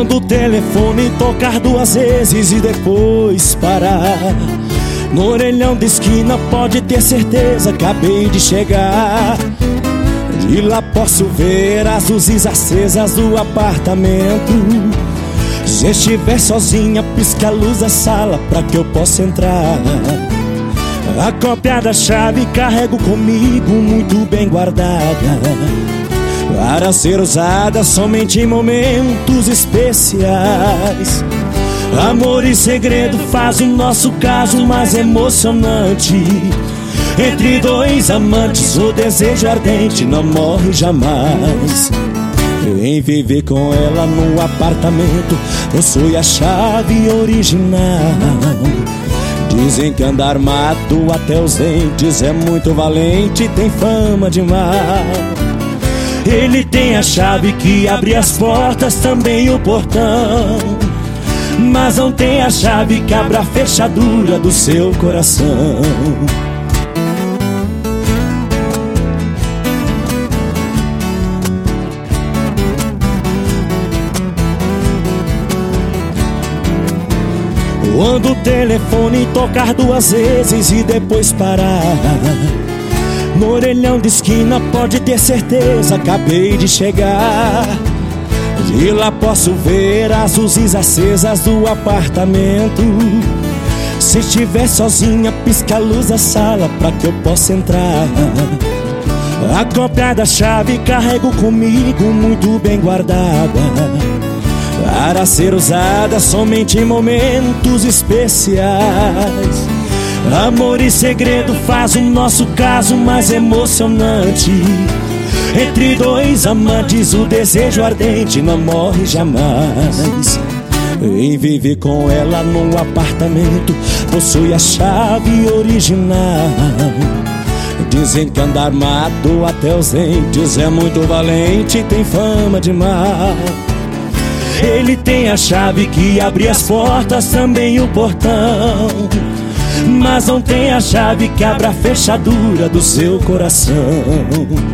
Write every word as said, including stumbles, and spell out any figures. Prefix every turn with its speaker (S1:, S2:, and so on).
S1: Quando o telefone tocar duas vezes e depois parar, no orelhão da esquina pode ter certeza, acabei de chegar. De lá posso ver as luzes acesas do apartamento. Se estiver sozinha, pisca a luz da sala pra que eu possa entrar. A cópia da chave carrego comigo, muito bem guardada, para ser usada somente em momentos especiais. Amor e segredo faz o nosso caso mais emocionante. Entre dois amantes o desejo ardente não morre jamais. Em viver com ela no apartamento possui a chave original. Dizem que anda armado até os dentes, é muito valente, tem fama de mal. Ele tem a chave que abre as portas, também o portão, mas não tem a chave que abre a fechadura do seu coração. Quando o telefone tocar duas vezes e depois parar, no orelhão da esquina pode ter certeza, acabei de chegar. De lá posso ver as luzes acesas do apartamento. Se estiver sozinha, pisca a luz da sala pra que eu possa entrar. A cópia da chave carrego comigo, muito bem guardada, para ser usada somente em momentos especiais. Amor e segredo faz o nosso caso mais emocionante. Entre dois amantes o desejo ardente não morre jamais. Em viver com ela num apartamento possui a chave original. Dizem que anda armado até os dentes, é muito valente, tem fama de mal. Ele tem a chave que abre as portas, também o portão, mas não tem a chave que abre a fechadura do seu coração.